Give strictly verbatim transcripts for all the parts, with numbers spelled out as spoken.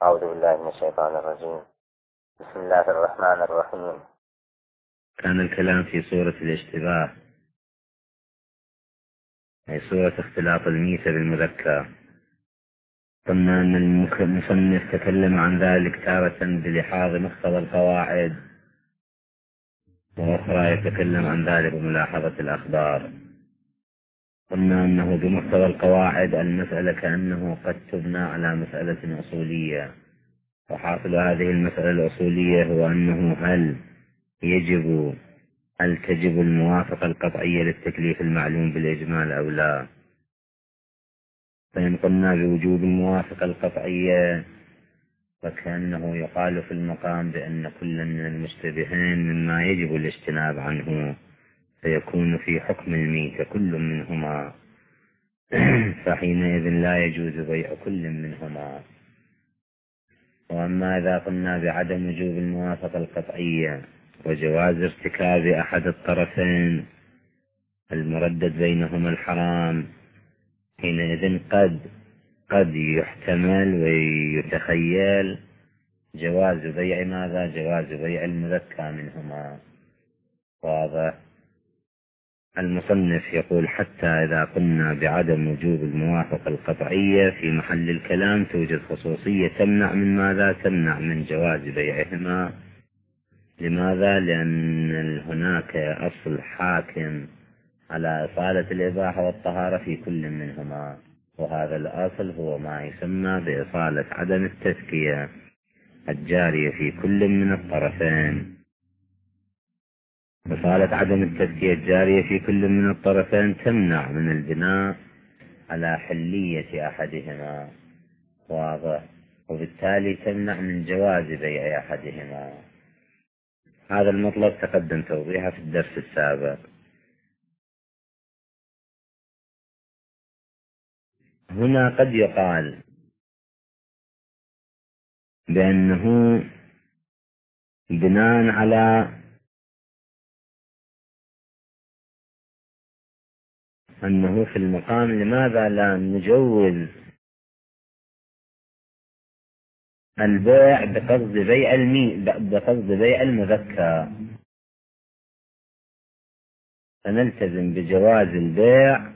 أعوذ بالله من الشيطان الرجيم. بسم الله الرحمن الرحيم. كان الكلام في سورة الاشتباه، أي سورة اختلاط الميت بالمذكر. قلنا أن المصنف تكلم عن ذلك تارة بلحاظ مقتضى القواعد، وأخرى يتكلم عن ذلك بملاحظة الأخبار. قلنا أنه بمقتضى القواعد المسألة كأنه قد تبنى على مسألة أصولية، وحاصل هذه المسألة الأصولية هو أنه هل يجب هل تجب الموافقة القطعية للتكليف المعلوم بالإجمال أو لا. فإن قلنا بوجوب الموافقة القطعية فكأنه يقال في المقام بأن كل من المشتبهين مما يجب الاجتناب عنه، فيكون في حكم الميت كل منهما فحينئذ لا يجوز بيع كل منهما. وأما إذا قلنا بعدم وجوب الموافقة القطعية وجواز ارتكاب أحد الطرفين المردد بينهما الحرام، حينئذ قد قد يحتمل ويتخيل جواز بيع ماذا؟ جواز بيع المذكى منهما. واضح؟ المصنف يقول حتى إذا قلنا بعدم وجوب الموافقة القطعية في محل الكلام توجد خصوصية تمنع من ماذا؟ تمنع من جواز بيعهما. لماذا؟ لأن هناك أصل حاكم على إصالة الإباحة والطهارة في كل منهما، وهذا الأصل هو ما يسمى بإصالة عدم التزكية الجارية في كل من الطرفين. إصالة عدم التزكية الجارية في كل من الطرفين تمنع من البناء على حلية أحدهما، واضح؟ وبالتالي تمنع من جواز بيع أحدهما. هذا المطلب تقدم توضيحه في الدرس السابق. هنا قد يقال بأنه بناء على أنه في المقام لماذا لا نجوز البيع بقصد بيع المي بقصد بيع المذكى، فنلتزم بجواز البيع،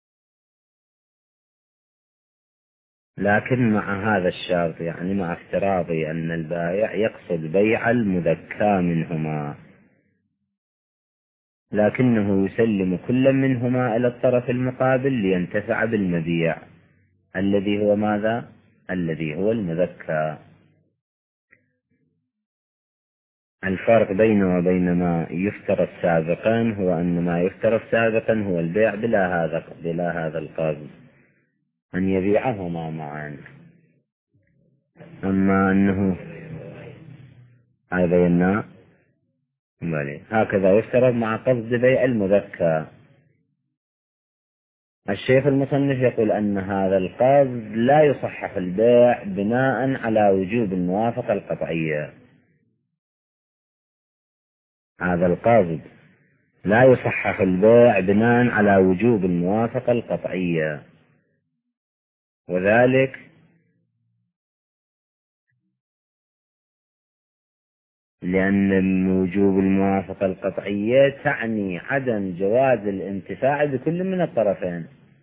لكن مع هذا الشرط، يعني مع افتراضي أن البائع يقصد بيع المذكى منهما، لكنه يسلم كل منهما إلى الطرف المقابل لينتفع بالمبيع الذي هو ماذا؟ الذي هو المذكى. الفرق بينه وبين ما يفترض سابقا هو أن ما يفترض سابقا هو البيع بلا هذا بلا هذا القصد، أن يبيعهما معا. أما أنه هذا بينا هكذا يفترض مع قصد بيع المذكى. الشيخ المصنف يقول أن هذا القصد لا يصحح البيع بناء على وجوب الموافقة القطعية. هذا القصد لا يصحح البيع بناء على وجوب الموافقة القطعية، وذلك لأن وجوب الموافقة القطعية تعني عدم جواز الانتفاع بكل من الطرفين،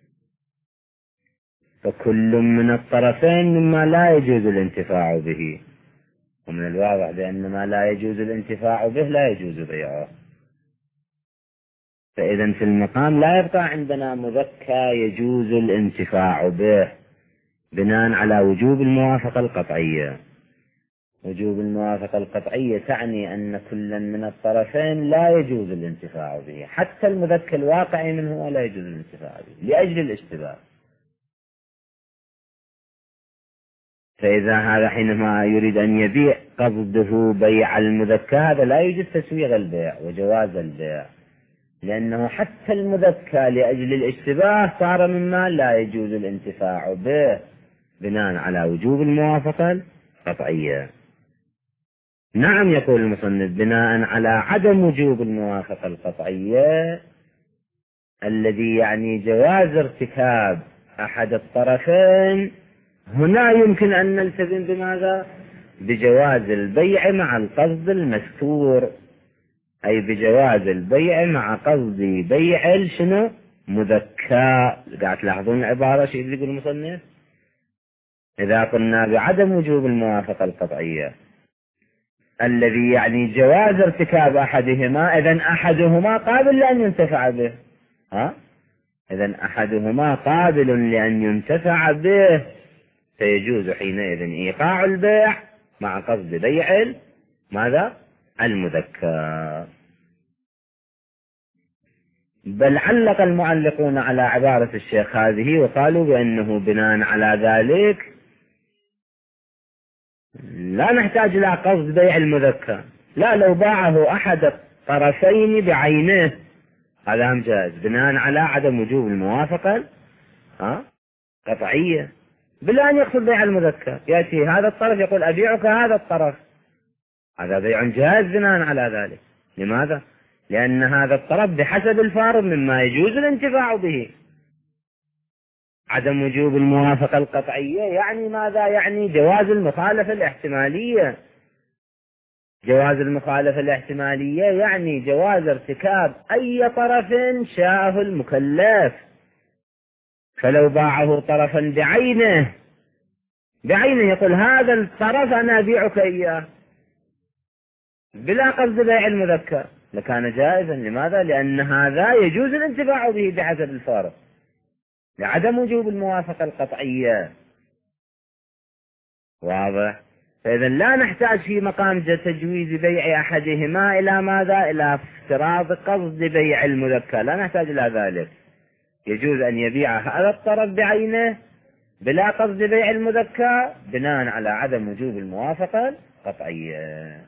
فكل من الطرفين مما لا يجوز الانتفاع به، ومن الواضح بأن ما لا يجوز الانتفاع به لا يجوز بيعه. فإذا في المقام لا يبقى عندنا مذكى يجوز الانتفاع به بناء على وجوب الموافقة القطعية. وجوب الموافقة القطعية تعني أن كل من الطرفين لا يجوز الانتفاع به، حتى المذكى الواقعي منه لا يجوز الانتفاع به لأجل الاشتباه. فإذا هذا حينما يريد أن يبيع قصده بيع المذكى، هذا لا يوجد تسويغ البيع وجواز البيع، لأنه حتى المذكى لأجل الاشتباه صار مما لا يجوز الانتفاع به بناء على وجوب الموافقة القطعية. نعم، يقول المصنف بناء على عدم وجوب الموافقة القطعية الذي يعني جواز ارتكاب أحد الطرفين هنا يمكن أن نلتزم بماذا؟ بجواز البيع مع القصد المذكور، أي بجواز البيع مع قصد بيع شنو؟ مذكى. قاعد تلاحظون العبارة شيء اللي يقول المصنف؟ إذا قلنا بعدم وجوب الموافقة القطعية الذي يعني جواز ارتكاب أحدهما، إذن أحدهما قابل لأن ينتفع به. ها؟ إذن أحدهما قابل لأن ينتفع به، فيجوز حينئذ إيقاع البيع مع قصد بيع ماذا؟ المذكى. بل علق المعلقون على عبارة الشيخ هذه وقالوا بأنه بناء على ذلك لا نحتاج إلى قصد بيع المذكى، لا، لو باعه أحد الطرفين بعينه هذا هم جائز بناء على عدم وجوب الموافقة ها قطعية، بلا أن يقصد بيع المذكى. يأتي هذا الطرف يقول أبيعك هذا الطرف، هذا بيع جائز بناء على ذلك. لماذا؟ لأن هذا الطرف بحسب الفارض مما يجوز الانتفاع به. عدم وجوب الموافقة القطعية يعني ماذا؟ يعني جواز المخالفة الاحتمالية. جواز المخالفة الاحتمالية يعني جواز ارتكاب أي طرف شاءه المكلف. فلو باعه طرفا بعينه بعينه يقول هذا الطرف أنا أبيعك إياه بلا قصد بيع المذكى لكان جائزا. لماذا؟ لأن هذا يجوز الانتفاع به بحسب الفارق لعدم وجوب الموافقة القطعية. واضح؟ فإذا لا نحتاج في مقام تجويز بيع أحدهما إلى ماذا؟ إلى افتراض قصد بيع المذكى، لا نحتاج إلى ذلك. يجوز أن يبيع هذا الطرف بعينه بلا قصد بيع المذكى بناء على عدم وجوب الموافقة القطعية.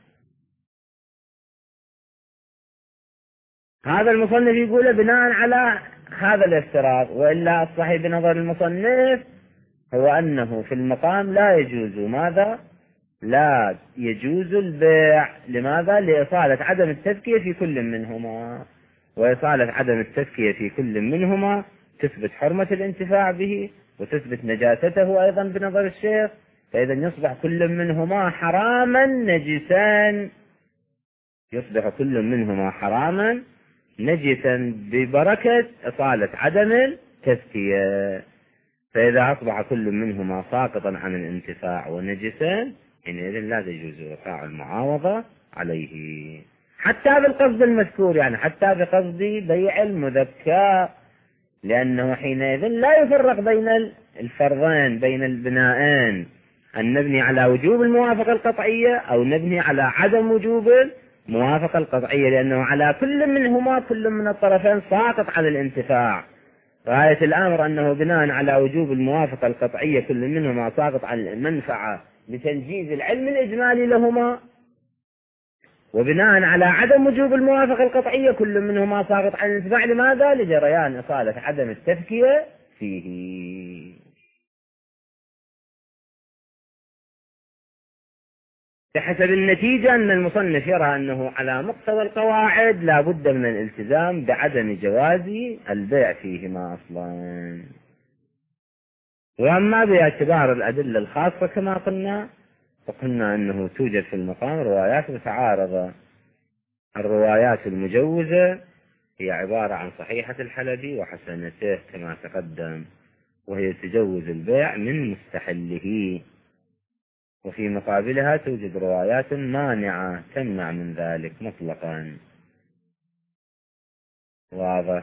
هذا المصنف يقول بناء على هذا الافتراض، وإلا الصحيح بنظر المصنف هو أنه في المقام لا يجوز ماذا؟ لا يجوز البيع. لماذا؟ لإصالة عدم التزكية في كل منهما، وإصالة عدم التزكية في كل منهما تثبت حرمة الانتفاع به وتثبت نجاسته أيضا بنظر الشيخ، فإذا يصبح كل منهما حراما نجسا، يصبح كل منهما حراما نجسا ببركة إصالة عدم التزكية. فإذا أصبح كل منهما ساقطا عن الانتفاع ونجسا حينئذ لا يجوز وقاع المعاوضة عليه حتى بالقصد المذكور، يعني حتى بقصد بيع المذكى، لأنه حينئذ لا يفرق بين الفرضين بين البنائين، أن نبني على وجوب الموافقة القطعية أو نبني على عدم وجوب الموافقة القطعية، لأنه على كل منهما كل من الطرفين ساقط على الانتفاع. غاية الأمر أنه بناء على وجوب الموافقة القطعية كل منهما ساقط على المنفعة لتنجيز العلم الإجمالي لهما، وبناء على عدم وجوب الموافقة القطعية كل منهما ساقط عن الانتفاع. لماذا؟ لجريان إصالة عدم التزكية فيه. بحسب النتيجة أن المصنف يرى أنه على مقتضى القواعد لا بد من الالتزام بعدم جواز البيع فيهما أصلا. وأما باعتبار الأدلة الخاصة كما قلنا، فقلنا أنه توجد في المقام روايات متعارضة. الروايات المجوزة هي عبارة عن صحيحة الحلبي وحسنته كما تقدم، وهي تجوز البيع من مستحله، وفي مقابلها توجد روايات مانعة تمنع من ذلك مطلقا. واضح؟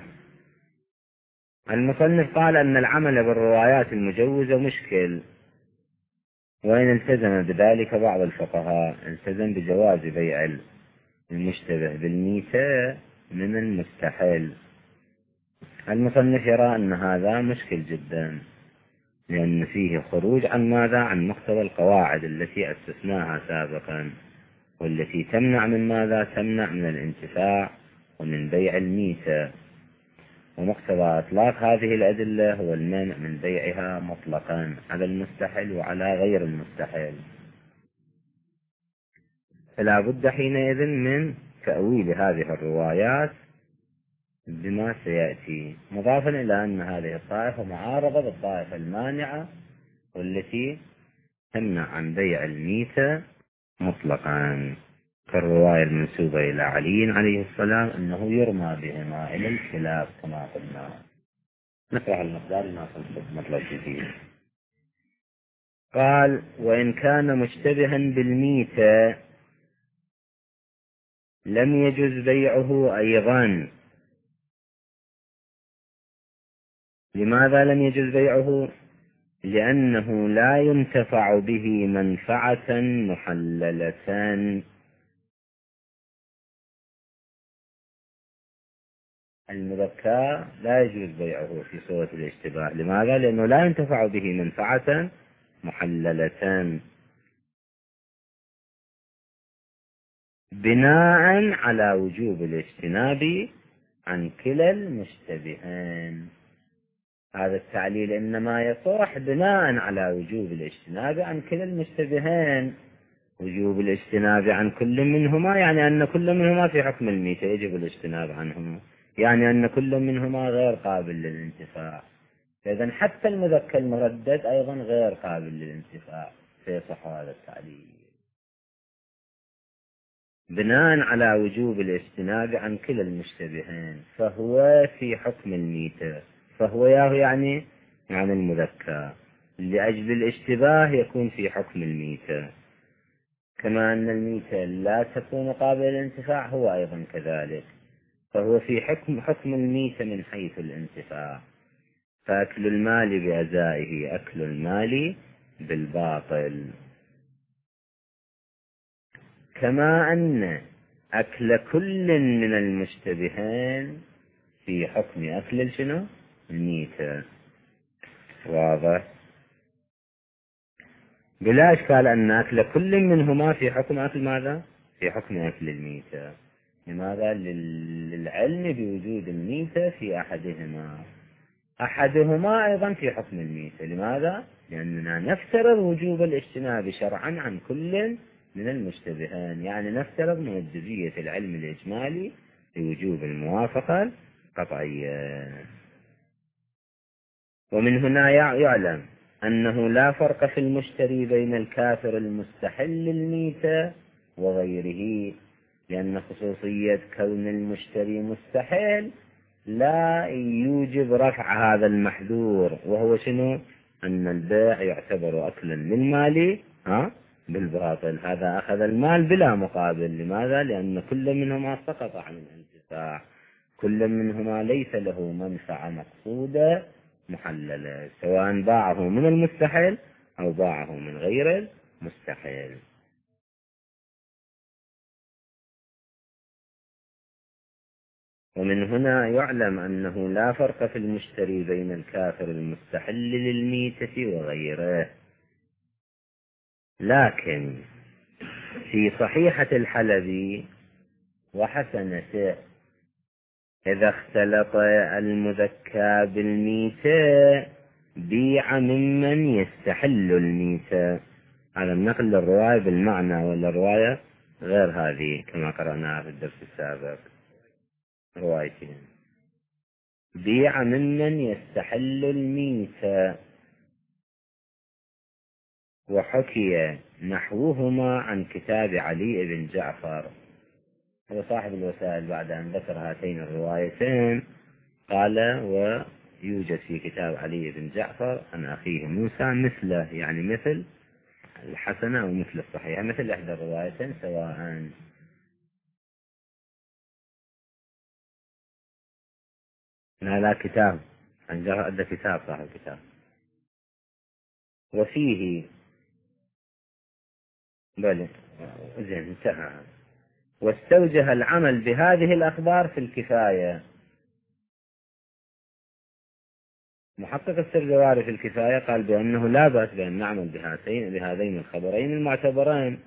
المصنف قال أن العمل بالروايات المجوزة مشكل، وإن التزم بذلك بعض الفقهاء التزم بجواز بيع المشتبه بالميتة من المستحيل. المصنف يرى أن هذا مشكل جدا، لأن فيه خروج عن ماذا؟ عن مقتضى القواعد التي أسسناها سابقا، والتي تمنع من ماذا؟ تمنع من الانتفاع ومن بيع الميتة، ومقتضى إطلاق هذه الأدلة هو المانع من بيعها مطلقا على المستحيل وعلى غير المستحيل. فلا بد حينئذ من تأويل هذه الروايات بما سيأتي، مضافا إلى أن هذه الطائفة معارضة بالطائفة المانعة، والتي تمنع عن بيع الميتة مطلقا، كالرواية المنسوبة إلى علي عليه السلام أنه يرمى بهما إلى الكلاب كما قلنا. نقرأ المقدار ما مطلب فيه. قال: وإن كان مشتبها بالميتة لم يجز بيعه أيضا. لماذا لم يجز بيعه؟ لأنه لا ينتفع به منفعة محللة. المذكى لا يجوز بيعه في صورة الاشتباه. لماذا؟ لأنه لا ينتفع به منفعة محللة، بناء على وجوب الاجتناب عن كلا المشتبهين. هذا التعليل إنما يصح بناء على وجوب الاجتناب عن كلا المشتبهين. وجوب الاجتناب عن كل منهما يعني أن كل منهما في حكم الميتة يجب الاجتناب عنهما، يعني أن كل منهما غير قابل للانتفاع. فإذا حتى المذكى المردد أيضا غير قابل للانتفاع، فيصح هذا التعليل بناء على وجوب الاجتناب عن كلا المشتبهين. فهو في حكم الميتة، فهو ياه يعني عن المذكى، لأجل الاشتباه يكون في حكم الميتة، كما أن الميتة لا تكون قابلة للانتفاع هو أيضا كذلك. فهو في حكم حكم الميتة من حيث الانتفاع. فأكل المال بأزائه أكل المال بالباطل، كما أن أكل كل من المشتبهين في حكم أكل شنو؟ الميتة. واضح؟ بلا إشكال أن أكل كل منهما في حكم أكل ماذا؟ في حكم أكل الميتة. لماذا؟ للعلم بوجود الميتة في أحدهما، أحدهما أيضا في حكم الميتة. لماذا؟ لأننا نفترض وجوب الاجتناب شرعا عن كل من المشتبهين، يعني نفترض من الجزئية العلم الإجمالي لوجوب الموافقة القطعية. ومن هنا يعلم أنه لا فرق في المشتري بين الكافر المستحل للميتة وغيره، لأن خصوصية كون المشتري مستحل لا يوجب رفع هذا المحذور، وهو شنو؟ أن البيع يعتبر أكلا للمال ها بالباطل. هذا أخذ المال بلا مقابل. لماذا؟ لأن كل منهما سقط عن الانتفاع، كل منهما ليس له منفعة مقصودة محللة، سواء باعه من المستحيل أو باعه من غير المستحيل. ومن هنا يعلم أنه لا فرق في المشتري بين الكافر المستحل للميتة وغيره. لكن في صحيحة الحلبي وحسنته إذا اختلط المذكى بالميتة بيع ممن يستحل الميتة. هذا النقل للرواية بالمعنى، ولا الرواية غير هذه كما قرأناها في الدرس السابق. روايتين: بيع ممن يستحل الميتة، وحكي نحوهما عن كتاب علي بن جعفر. هو صاحب الوسائل بعد أن ذكر هاتين الروايتين قال: ويوجد في كتاب علي بن جعفر عن أخيه موسى مثله، يعني مثل الحسنة أو مثل الصحيح، مثل إحدى الروايتين سواء. هذا كتاب عن جعفر، هذا كتاب صاحب الكتاب. وفيه بل زين انتهى. واستوجه العمل بهذه الأخبار في الكفاية. محقق السردواري في الكفاية قال بأنه لا بأس بأن نعمل بهاتين بهذين الخبرين المعتبرين،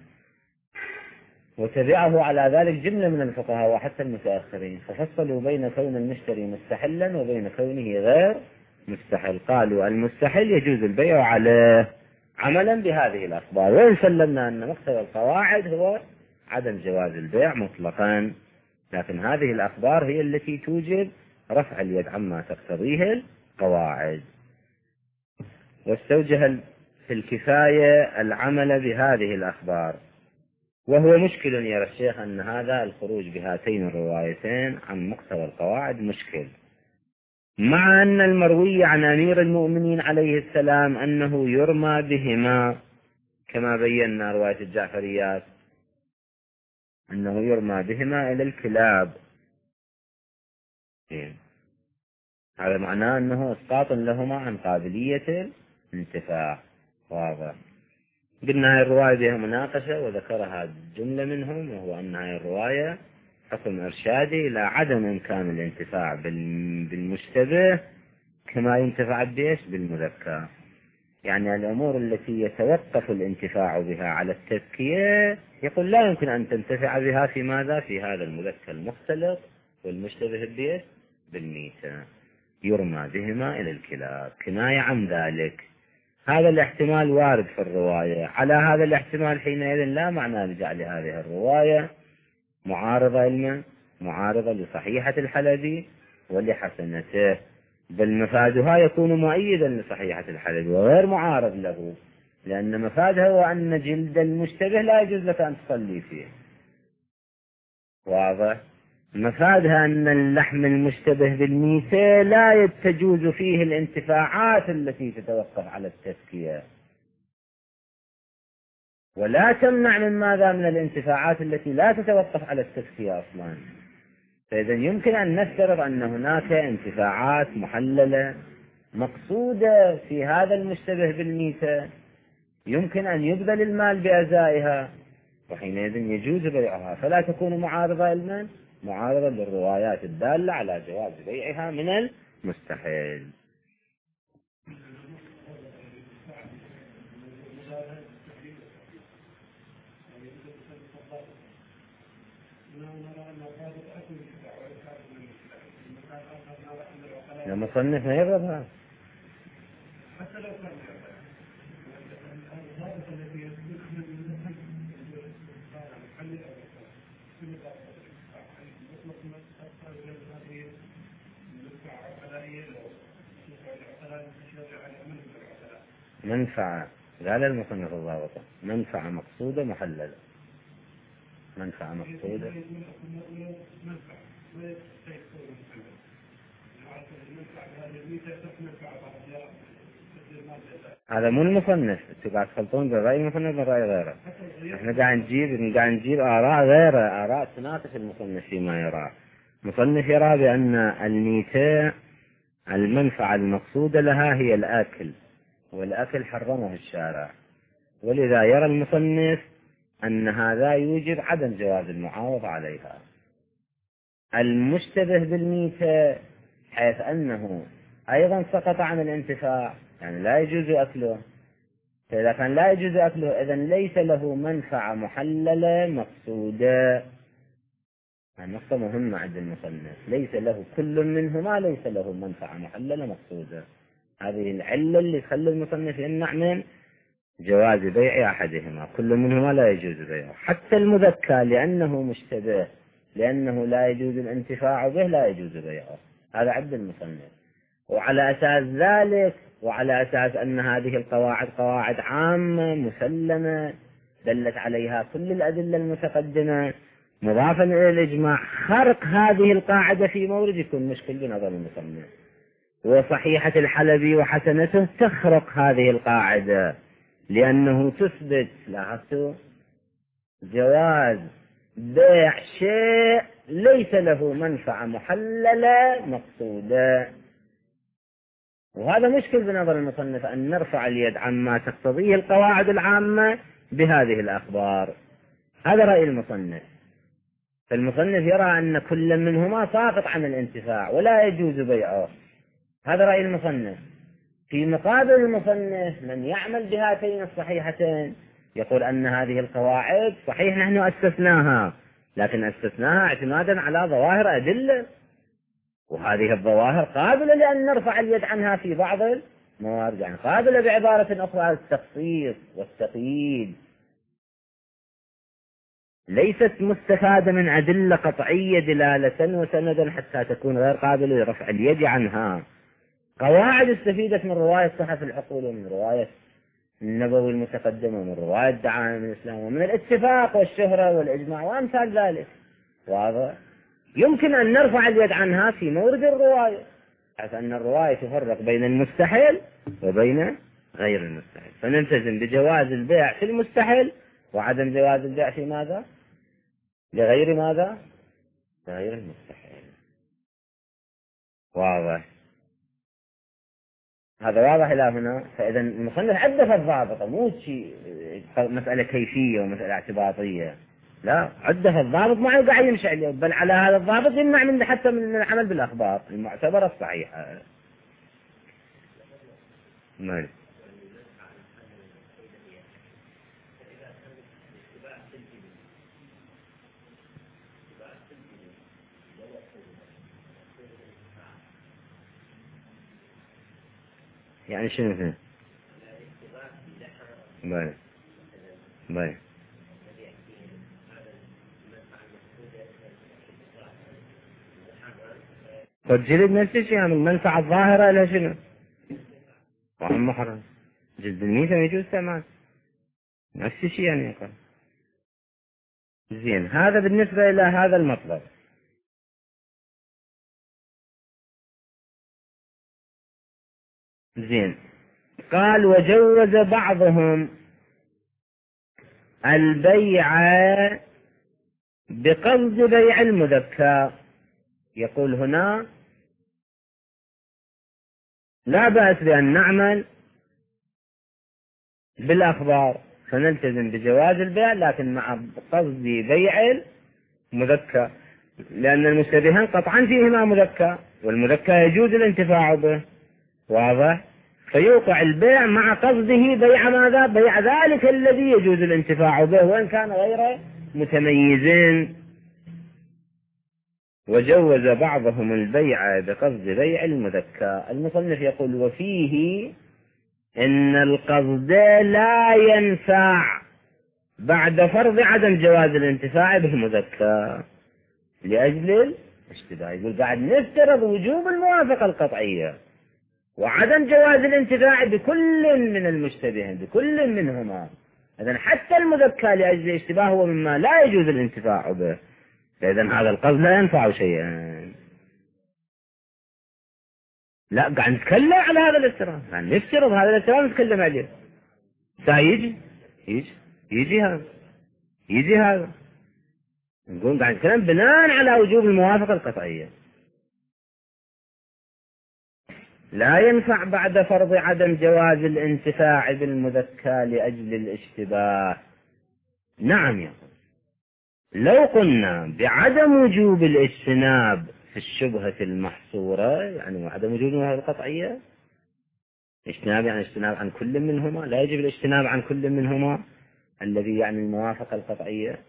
وتبعه على ذلك جملة من الفقهاء وحتى المتأخرين، ففصلوا بين كون المشتري مستحلا وبين كونه غير مستحل. قالوا المستحل يجوز البيع عليه عملا بهذه الأخبار، وإن سلمنا أن مقتضى القواعد هو عدم جواز البيع مطلقا، لكن هذه الأخبار هي التي توجب رفع اليد عما تقتضيه القواعد. واستوجه في الكفاية العمل بهذه الأخبار. وهو مشكل يرى الشيخ أن هذا الخروج بهاتين الروايتين عن مقتضى القواعد مشكل، مع أن المروي عن أمير المؤمنين عليه السلام أنه يرمى بهما كما بينا رواية الجعفريات، أنه يرمى بهما إلى الكلاب. هذا معناه أنه إسقاط لهما عن قابلية الانتفاع. واضح. قلنا هاي الرواية بها مناقشة وذكرها جملة منهم، وهو أن هاي الرواية حكم إرشادي إلى عدم إمكان الانتفاع بالمشتبه كما ينتفع بإيش بالمذكر. يعني الأمور التي يتوقف الانتفاع بها على التذكية يقول لا يمكن أن تنتفع بها في ماذا؟ في هذا المذكر المختلط والمشتبه بإيش بالميتة، يرمى بهما إلى الكلاب كناية عن ذلك. هذا الاحتمال وارد في الرواية. على هذا الاحتمال حينئذ لا معنى لجعل هذه الرواية معارضة لمن؟ معارضة لصحيحة الحلبي ولحسنته، بل مفادها يكون مؤيدا لصحيحة الحلبي وغير معارض له، لأن مفادها هو أن جلد المشتبه لا يجوز لك أن تصلي فيه. واضح. مفادها أن اللحم المشتبه بالميتة لا تجوز فيه الانتفاعات التي تتوقف على التزكية، ولا تمنع من ماذا؟ من الانتفاعات التي لا تتوقف على التزكية أصلا. فإذا يمكن أن نفترض أن هناك انتفاعات محللة مقصودة في هذا المشتبه بالميتة يمكن أن يبذل المال بأزائها، وحينئذ يجوز بيعها، فلا تكون معارضة لمن؟ معارضة للروايات الدالة على جواز بيعها من المستحيل. المصنف ما يرغبها. منفعة، قال المصنف الضابطة منفعة مقصودة محللة. منفعة مقصودة هذا مو المصنف، انتوا قاعد تخلطون بالرأي المصنف من رأي غيره. احنا قاعد نجيب قاعد نجيب آراء غيره، آراء تناقش المصنف فيما يراه. المصنف يرى بأن الميتة المنفعة المقصودة لها هي الأكل، والأكل حرمه الشارع، ولذا يرى المصنف أن هذا يوجب عدم جواز المعاوضة عليها. المشتبه بالميتة حيث أنه أيضا سقط عن الانتفاع، يعني لا يجوز أكله، فإذا كان لا يجوز أكله إذن ليس له منفعة محللة مقصودة. النقطة مهمة عند المصنف، ليس له كل منهما ليس له منفعة محللة مقصودة. هذه العلة اللي تخلي المصنف يمنع من جواز بيع أحدهما، كل منهما لا يجوز بيعه. حتى المذكى لأنه مشتبه، لأنه لا يجوز الانتفاع به، لا يجوز بيعه. هذا عند المصنف. وعلى أساس ذلك، وعلى أساس أن هذه القواعد قواعد عامة مسلمة دلت عليها كل الأدلة المتقدمة، مضافا إلى الإجماع، خرق هذه القاعدة في مورد يكون مشكل بنظر المصنف. وصحيحة الحلبي وحسنته تخرق هذه القاعدة، لأنه تثبت لاحظتوا جواز بيع شيء ليس له منفعة محللة مقصودة. وهذا مشكل بنظر المصنف أن نرفع اليد عما تقتضيه القواعد العامة بهذه الأخبار. هذا رأي المصنف. فالمصنف يرى أن كل منهما ساقط عن الانتفاع ولا يجوز بيعه. هذا رأي المصنف. في مقابل المصنف من يعمل بهاتين الصحيحتين يقول أن هذه القواعد صحيح نحن أسسناها، لكن أسسناها اعتمادا على ظواهر أدلة، وهذه الظواهر قابلة لأن نرفع اليد عنها في بعض الموارد، يعني قابلة بعبارة أخرى التخصيص والتقييد، ليست مستفادة من أدلة قطعية دلالة وسندا حتى تكون غير قابلة لرفع اليد عنها. قواعد استفيدت من رواية صحف العقول ومن رواية النبوي المتقدم ومن رواية دعائم الإسلام ومن الاتفاق والشهرة والإجماع وأمثال ذلك. واضح؟ يمكن أن نرفع اليد عنها في مورد الرواية، حيث أن الرواية تفرق بين المستحيل وبين غير المستحيل، فنلتزم بجواز البيع في المستحيل وعدم جواز البيع في ماذا؟ لغير ماذا؟ لغير المستحيل. واضح؟ هذا واضح إلى هنا. فإذا المصنف عدف الضابط، مو شيء مسألة كيفية ومسألة اعتباطية، لا، عدف الضابط ما يقع يمشي عليه، بل على هذا الضابط يمنع من حتى من العمل بالأخبار المعتبرة الصحيحة. مالي. يعني شنو هنا؟ باي باي فالجلد نفس الشيء، يعني المنفعة الظاهرة إلى شنو؟ وعن محرم جلد الميتة يجوز ثمان، نفس الشيء يعني يقول. زين، هذا بالنسبة إلى هذا المطلب. زين، قال وجوز بعضهم البيع بقصد بيع المذكى. يقول هنا لا بأس بأن نعمل بالأخبار فنلتزم بجواز البيع، لكن مع قصد بيع المذكى، لأن المشتبهان قطعا فيهما مذكى، والمذكى يجوز الانتفاع به. واضح؟ فيوقع البيع مع قصده بيع ماذا؟ بيع ذلك الذي يجوز الانتفاع به وإن كان غير متميزين. وجوز بعضهم البيع بقصد بيع المذكى. المصنف يقول وفيه إن القصد لا ينفع بعد فرض عدم جواز الانتفاع بالمذكى لأجل الاشتباه. يقول بعد نفترض وجوب الموافقة القطعية وعدم جواز الانتفاع بكل من المشتبهين، بكل منهما. إذن حتى المذكى لأجل الاشتباه هو مما لا يجوز الانتفاع به، فإذن هذا القصد لا ينفع شيئا. لا، قاعد نتكلم على هذا الافتراض، قاعد نفترض هذا الافتراض نتكلم عليه. سيجي يجي يجي هذا يجي هذا نقول قاعد نتكلم بناء على وجوب الموافقة القطعية. لا ينفع بعد فرض عدم جواز الانتفاع بالمذكى لأجل الاشتباه. نعم يا أخي، لو قلنا بعدم وجوب الاجتناب في الشبهة المحصورة، يعني عدم وجوب الموافقة القطعية، اجتناب يعني اجتناب عن كل منهما، لا يجب الاجتناب عن كل منهما الذي يعني الموافقة القطعية،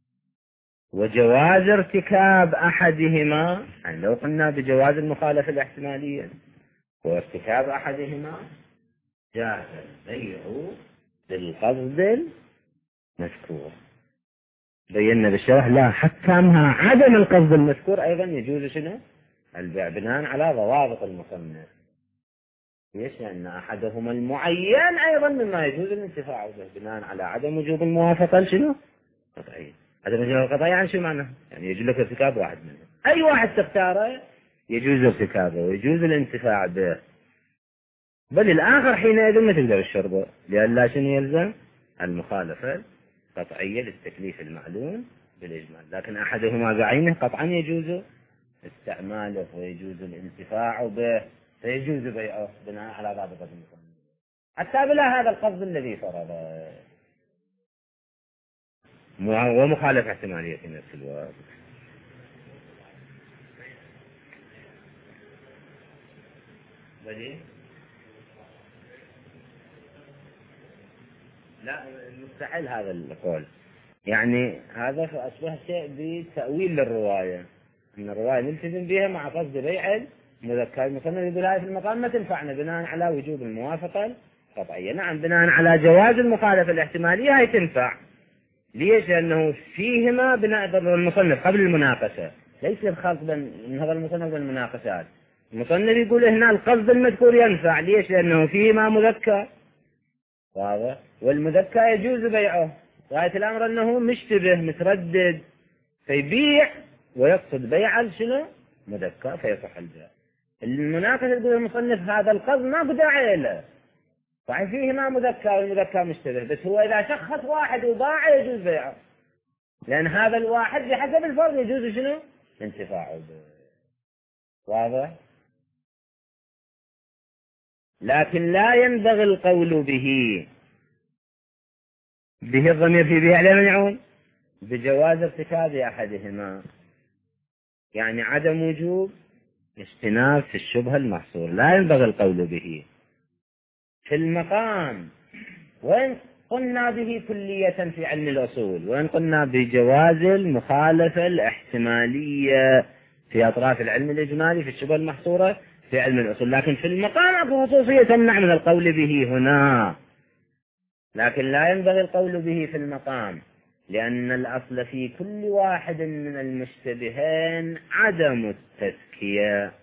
وجواز ارتكاب أحدهما، يعني لو قلنا بجواز المخالفة الاحتمالية وارتكاب أحدهما جاز البيع بالقصد المذكور. بينا بالشرح لا، حتى مع عدم القصد المذكور أيضا يجوز شنو؟ البيع بناء على ضوابط المصنف. ليش؟ لأن أحدهما المعين أيضا مما يجوز الانتفاع به بناء على عدم وجوب الموافقة شنو؟ قطعية. عدم وجوب القطعية يعني شو معنى؟ يعني يجوز لك ارتكاب واحد منهم، أي واحد تختاره يجوز ارتكابه ويجوز الانتفاع به، بل الآخر حينئذ ما تقدر الشربه، لأن لا شنو يلزم؟ المخالفة قطعية للتكليف المعلوم بالإجمال. لكن أحدهما بعينه قطعا يجوز استعماله ويجوز الانتفاع به فيجوز بيعه بناء على ضابط المصنف حتى بلا هذا القصد الذي فرضه، ومخالفة احتمالية في نفس الوقت. بدي لا، مستحيل هذا القول، يعني هذا أشبه شيء بتأويل للرواية، أن الرواية نلتزم بها مع قصد بيع المذكى. المصنف يقول هذه في المقام ما تنفعنا بناء على وجوب الموافقة القطعية. نعم، بناء على جواز المخالفة الاحتمالية هي تنفع. ليش؟ لأنه فيهما بناء المصنف قبل المناقشة، ليس الخلط بين هذا المصنف والمناقشات. المصنف يقول هنا القصد المذكور ينفع. ليش؟ لأنه فيهما مذكى، واضح؟ والمذكى يجوز بيعه، غاية الأمر أنه مشتبه متردد، فيبيع ويقصد بيع شنو؟ مذكى، فيصح البيع. المناقشة يقول المصنف هذا القصد ما بداعي له، صحيح فيه ما مذكى والمذكى مشتبه، بس هو إذا شخص واحد وباع يجوز بيعه، لأن هذا الواحد بحسب الفرد يجوز شنو؟ انتفاعه به. واضح؟ لكن لا ينبغي القول به. به الضمير في به على من يعود؟ بجواز ارتكاب أحدهما، يعني عدم وجوب اجتناب في الشبهة المحصور، لا ينبغي القول به في المقام. وإن قلنا به كلية في علم الأصول، وإن قلنا بجواز المخالفة الاحتمالية في أطراف العلم الإجمالي في الشبهة المحصورة في علم الأصول، لكن في المقام أكو خصوصية تمنع من القول به هنا. لكن لا ينبغي القول به في المقام، لأن الأصل في كل واحد من المشتبهين عدم التزكية.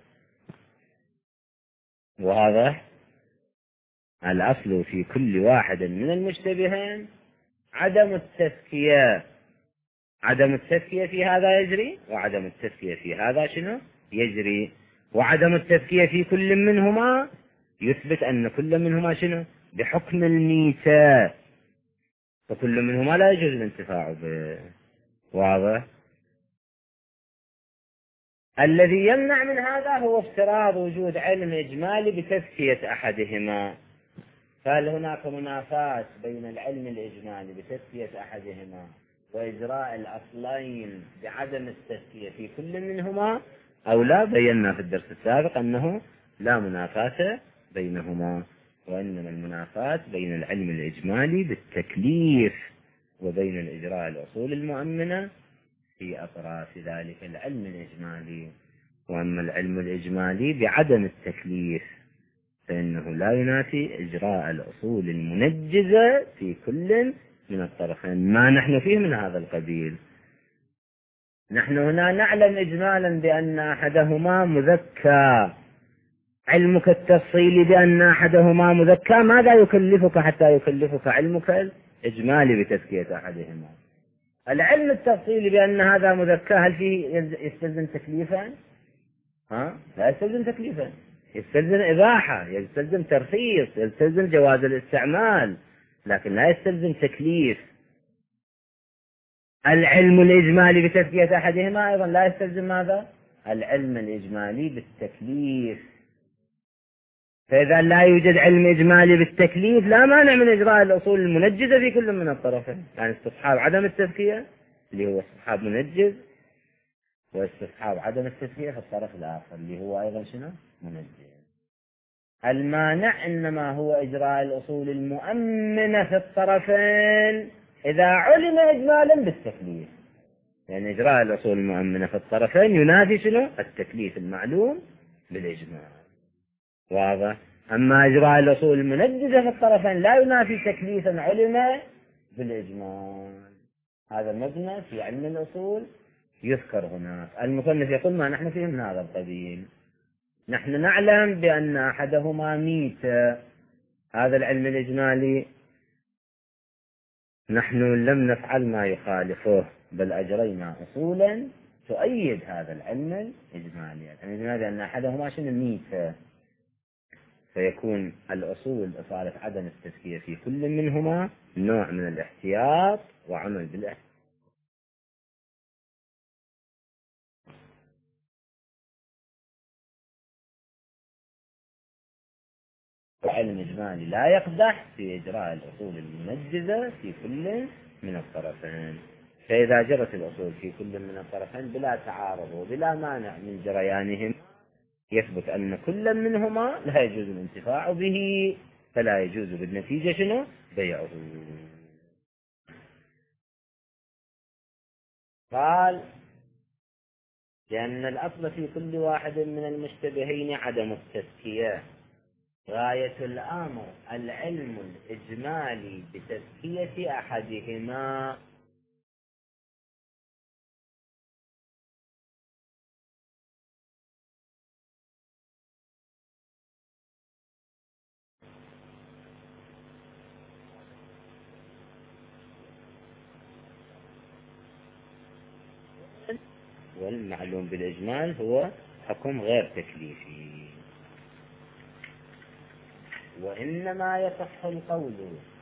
واضح؟ الأصل في كل واحد من المشتبهين عدم التزكية. عدم التزكية في هذا يجري، وعدم التزكية في هذا شنو؟ يجري. وعدم التزكية في كل منهما يثبت أن كل منهما شنو؟ بحكم الميتة، فكل منهما لا يجوز الانتفاع به. واضح؟ الذي يمنع من هذا هو افتراض وجود علم إجمالي بتزكية أحدهما. فهل هناك منافاة بين العلم الإجمالي بتزكية أحدهما وإجراء الأصلين بعدم التزكية في كل منهما أو لا؟ بينا في الدرس السابق أنه لا منافاة بينهما، وإنما المنافاة بين العلم الإجمالي بالتكليف وبين الإجراء الأصول المؤمنة في أطراف ذلك العلم الإجمالي. وأما العلم الإجمالي بعدم التكليف فإنه لا ينافي إجراء الأصول المنجزة في كل من الطرفين، ما نحن فيه من هذا القبيل. نحن هنا نعلم إجمالا بأن أحدهما مذكى، علمك التفصيلي بأن أحدهما مذكى ماذا يكلفك حتى يكلفك علمك الإجمالي بتزكية أحدهما؟ العلم التفصيلي بأن هذا مذكى هل فيه يستلزم تكليفا؟ ها؟ لا يستلزم تكليفا، يستلزم إباحة، يستلزم ترخيص، يستلزم جواز الاستعمال، لكن لا يستلزم تكليف. العلم الإجمالي بتزكية أحدهما أيضا لا يستلزم ماذا؟ العلم الإجمالي بالتكليف. فإذا لا يوجد علم إجمالي بالتكليف لا مانع من إجراء الأصول المنجزة في كل من الطرفين، يعني استصحاب عدم التزكية اللي هو استصحاب منجز، واستصحاب عدم التزكية في الطرف الآخر اللي هو أيضا شنو؟ منجز. المانع إنما هو إجراء الأصول المؤمنة في الطرفين إذا علم إجمالا بالتكليف، يعني إجراء الأصول المؤمنة في الطرفين ينافي شنو؟ التكليف المعلوم بالإجمال. واضح؟ أما إجراء الأصول المنجزة في الطرفين لا ينافي تكليفا علم بالإجمال. هذا مبنى في علم الأصول يذكر هناك. المصنف يقول ما نحن فيه من هذا القبيل. نحن نعلم بأن أحدهما ميت، هذا العلم الإجمالي نحن لم نفعل ما يخالفه، بل أجرينا أصولا تؤيد هذا العلم الإجمالي. يعني لماذا؟ أن أحدهما شنو؟ ميت، فيكون الأصول إصالة عدم التزكية في كل منهما نوع من الاحتياط وعمل بالاحتياط. العلم الإجمالي لا يقدح في إجراء الأصول المنجزة في كل من الطرفين. فإذا جرت الأصول في كل من الطرفين بلا تعارض وبلا مانع من جريانهم يثبت أن كل منهما لا يجوز الانتفاع به، فلا يجوز بالنتيجة شنو؟ بيعه. قال لأن الأصل في كل واحد من المشتبهين عدم التزكية، غاية الأمر العلم الإجمالي بتزكية أحدهما. والمعلوم بالإجمال هو حكم غير تكليفي. وإنما يصح القول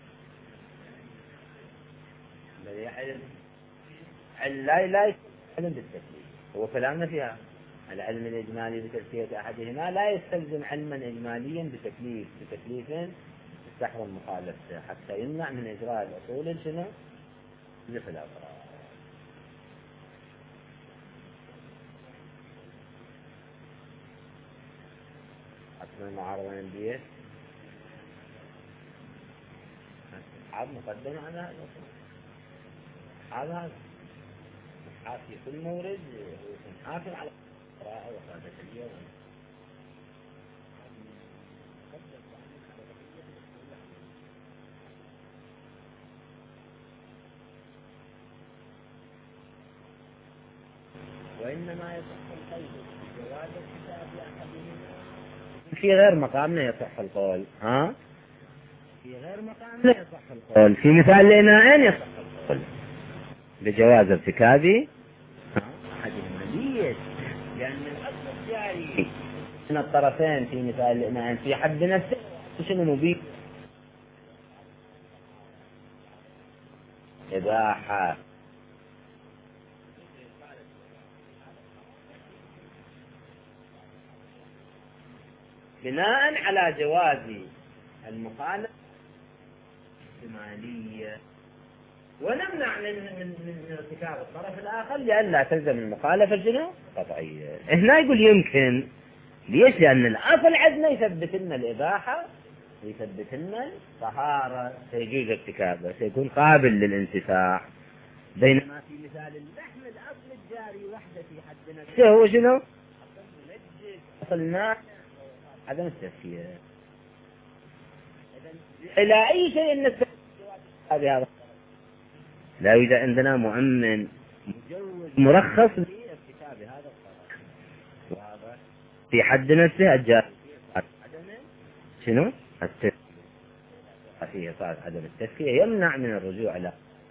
لا لا يستلزم بالتكليف. هو كلامنا فيها العلم الإجمالي بتزكية أحدهما لا يستلزم علما إجماليا بتكليف بتكليف يستحرم مخالفته حتى يمنع من إجراء الأصول شنو؟ مثل الأفراد. أصل المعارضة الأندية أصحاب مقدمة على هذا أصحاب هذا أصحاب في كل مورد هو حاكم على القراءة وقادة اليوم. وإنما يصح القول بجواز الكتاب أحدهما في غير مقامنا يصح القول. ها في غير مقامنا يصح القول. في مثال الإناءين يصح القول بجواز ارتكاب أحدهما. ليش؟ لأن الأصل الجاري من الطرفين في مثال الإناءين في حد نفسه شنو مبين؟ إباحة. بناء على جواز المخالفة الاحتمالية ونمنع من من من ارتكاب الطرف الآخر لئلا تلزم المخالفة شنو؟ قطعية. هنا يقول يمكن. ليش؟ لأن الأصل عندنا يثبت لنا الإباحة يثبت لنا الطهارة سيجوز ارتكابه سيكون قابل للانتفاع. بينما في مثال اللحم الأصل الجاري وحده في حد نفسه هو شنو؟ أصل ما عدم التفكير. إلى أي شيء نستفيد بهذا؟ لا يوجد عندنا مؤمن مجوز مرخص لارتكاب هذا الطرف وهذا في حد نفسه الجاري شنو؟ التفكير. فيه صار عدم التفكير يمنع من الرجوع إلى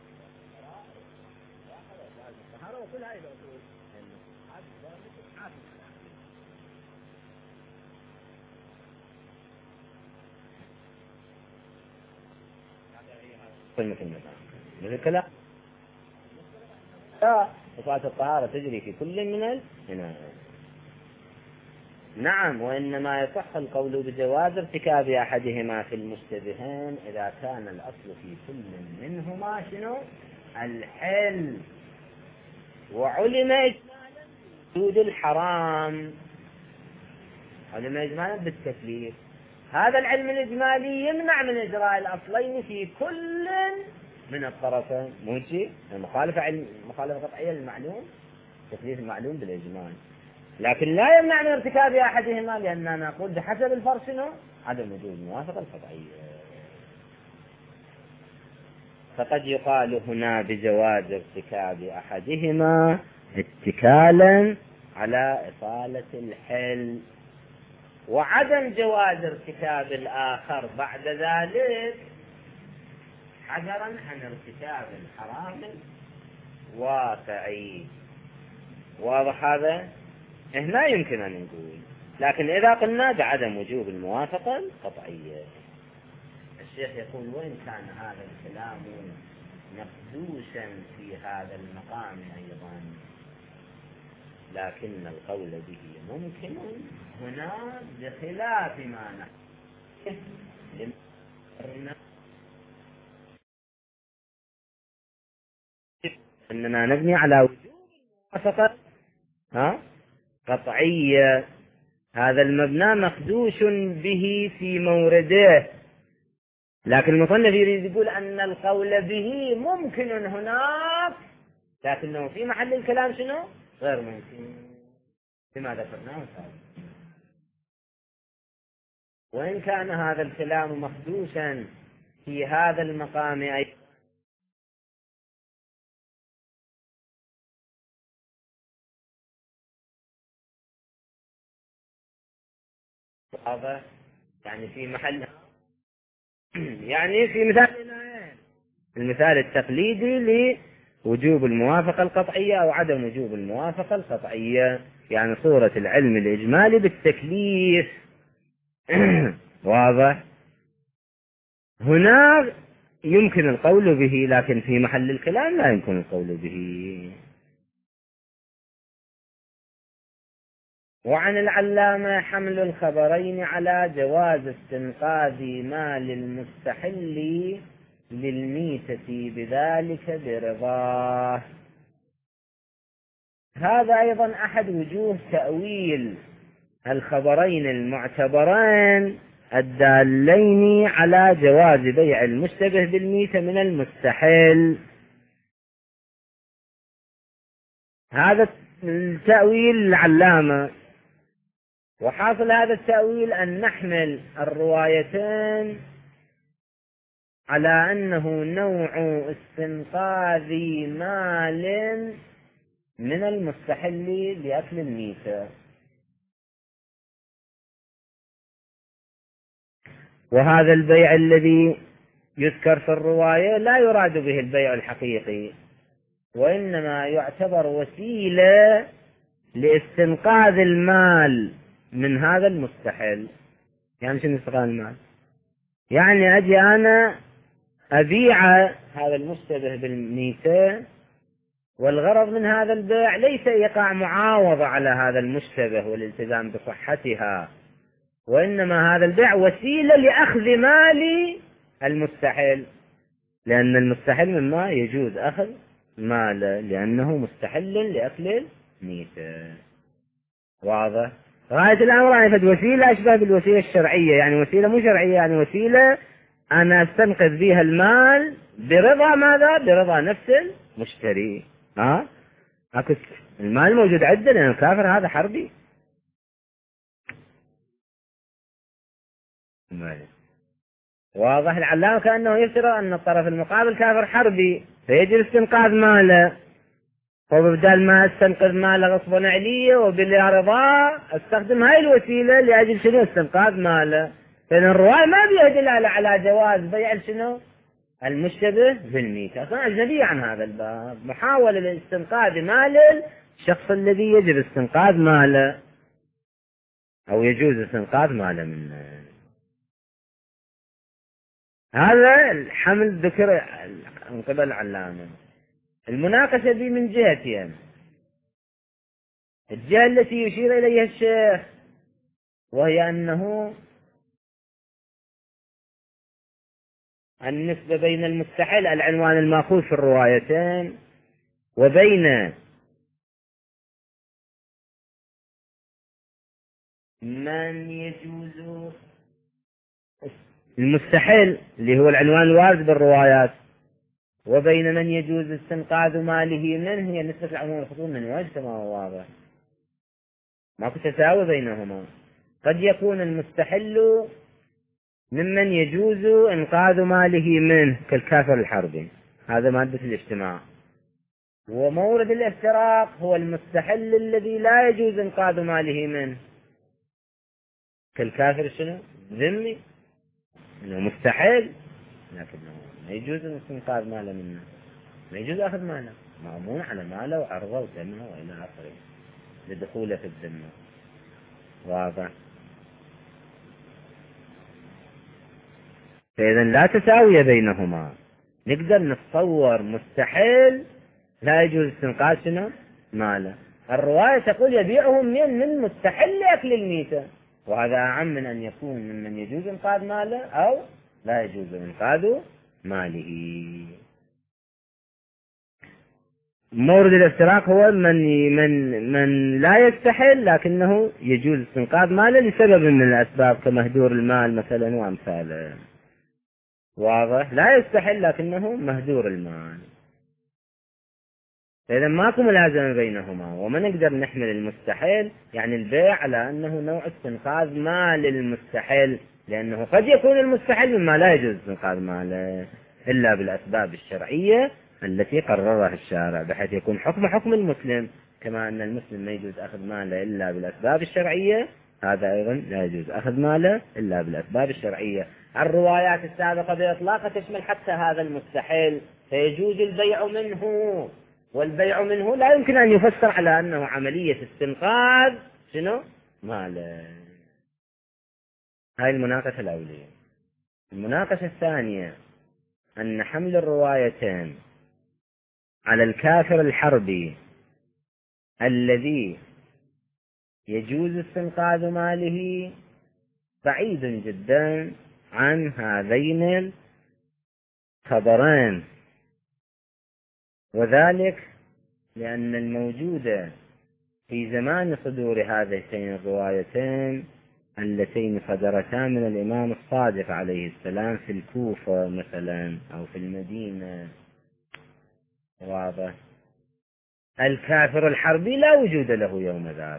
مثل مثل كلام لا صفات الطهارة تجري في كل من الإناء. نعم. وإنما يصح القول بجواز ارتكاب أحدهما في المشتبهين إذا كان الأصل في كل منهما شنو؟ الحل وعلم إجمالا وجود الحرام. علم إجمالا بالتكليف. هذا العلم الإجمالي يمنع من إجراء الأصلين في كل من الطرفين. موجي المخالفة علم مخالفة قطعية للمعلوم تكليف المعلوم بالإجمال. لكن لا يمنع من ارتكاب أحدهما لأننا نقول بحسب الفرق شنو؟ عدم وجود الموافقة القطعية. فقد يقال هنا بجواز ارتكاب أحدهما اتكالا على إصالة الحل وعدم جواز ارتكاب الآخر بعد ذلك حذرا عن ارتكاب الحرام الواقعي. واضح هذا؟ هنا يمكن أن نقول. لكن إذا قلنا بعدم وجوب الموافقة القطعية. الشيخ يقول وإن كان هذا الكلام مخدوشا في هذا المقام أيضا لكن القول به ممكن هنا بخلاف ما نحن أننا نبني على وجوب الموافقة ها قطعية. هذا المبنى مخدوش به في مورده لكن المصنف يريد يقول أن القول به ممكن هناك لكنه في محل الكلام شنو؟ غير ممكن بما ذكرناه سابقا. وإن كان هذا الكلام مخدوشا في هذا المقام أي هذا يعني في محل يعني في مثال المثال التقليدي وجوب الموافقة القطعية أو عدم وجوب الموافقة القطعية، يعني صورة العلم الإجمالي بالتكليف. واضح؟ هنا يمكن القول به، لكن في محل الكلام لا يمكن القول به. وعن العلامة حمل الخبرين على جواز استنقاذ مال المستحل للميتة بذلك برضاه. هذا أيضا أحد وجوه تأويل الخبرين المعتبرين الدالين على جواز بيع المشتبه بالميتة من المستحل. هذا التأويل العلامة، وحاصل هذا التأويل أن نحمل الروايتين على أنه نوع استنقاذ مال من المستحل لأكل الميتة. وهذا البيع الذي يذكر في الرواية لا يراد به البيع الحقيقي، وإنما يعتبر وسيلة لاستنقاذ المال من هذا المستحل. يعني شنو استنقاذ المال؟ يعني أجي أنا أبيع هذا المشتبه بالميتة، والغرض من هذا البيع ليس إيقاع معاوضة على هذا المشتبه والالتزام بصحتها، وإنما هذا البيع وسيلة لأخذ مال المستحل، لأن المستحل مما يجوز أخذ ماله لأنه مستحل لأكل الميتة. واضح؟ غاية الأمر يعني وسيلة أشبه بالوسيلة الشرعية، يعني وسيلة مو شرعية، يعني وسيلة أنا أستنقذ بها المال برضا ماذا؟ برضا نفس المشتري. ها؟ أكس المال موجود عندنا لأن الكافر هذا حربي. واضح؟ العلامة كأنه يفترض أن الطرف المقابل كافر حربي فيجب استنقاذ ماله، وبدال ما استنقذ ماله غصبا عليه وبلا رضا استخدم هاي الوسيلة لأجل شنو؟ استنقاذ ماله. لأن الرواية ما بيدل على جواز بيع شنو؟ المشتبه بالميتة، أصلا أجنبية عن هذا الباب، محاولة لاستنقاذ مال الشخص الذي يجب استنقاذ ماله أو يجوز استنقاذ ماله منه. هذا الحمل ذكر من قبل العلامة. المناقشة دي من جهتين: الجهة التي يشير إليها الشيخ وهي أنه النسبة بين المستحل العنوان المأخوذ في الروايتين وبين من يجوز المستحل اللي هو العنوان الوارد بالروايات وبين من يجوز استنقاذ ماله منه، هي نسبة العموم والخصوص من وجه كما هو واضح، ماكو تساوي بينهما. قد يكون المستحل ممن يجوز انقاذ ماله منه كالكافر الحربي، هذا مادة الاجتماع. ومورد الافتراق هو المستحل الذي لا يجوز انقاذ ماله منه كالكافر شنو؟ ذمي، انه مستحيل لكنه ما يجوز استنقاذ ماله منه، ما يجوز اخذ ماله، مأمون على ماله وعرضه ودمه والى اخره لدخوله في الذمة. واضح؟ فإذا لا تساوي بينهما. نقدر نتصور مستحيل لا يجوز استنقاذ شنو؟ ماله. الرواية تقول يبيعهم من من مستحل لأكل الميتة، وهذا أعم من أن يكون ممن يجوز انقاذ ماله أو لا يجوز انقاذ ماله. مورد الافتراق هو من من من لا يستحل لكنه يجوز استنقاذ ماله لسبب من الأسباب كمهدور المال مثلا وأمثاله. واضح؟ لا يستحل لكنه مهدور المال. إذا ماكو ملازمة بينهما، وما نقدر نحمل المستحيل يعني البيع على أنه نوع استنقاذ مال المستحيل، لأنه قد يكون المستحيل مما لا يجوز استنقاذ ماله إلا بالأسباب الشرعية التي قررها الشارع، بحيث يكون حكم حكم المسلم، كما أن المسلم ما يجوز أخذ ماله إلا بالأسباب الشرعية، هذا أيضا لا يجوز أخذ ماله إلا بالأسباب الشرعية. الروايات السابقة بإطلاق تشمل حتى هذا المستحيل فيجوز البيع منه، والبيع منه لا يمكن أن يفسر على أنه عملية استنقاذ شنو؟ ماله. هاي المناقشة الأولية. المناقشة الثانية أن حمل الروايتين على الكافر الحربي الذي يجوز استنقاذ ماله بعيد جدا عن هذين الخبرين، وذلك لأن الموجود في زمان صدور هذين الروايتين اللتين صدرتا من الإمام الصادق عليه السلام في الكوفة مثلا أو في المدينة، واضح، الكافر الحربي لا وجود له يوم ذاك.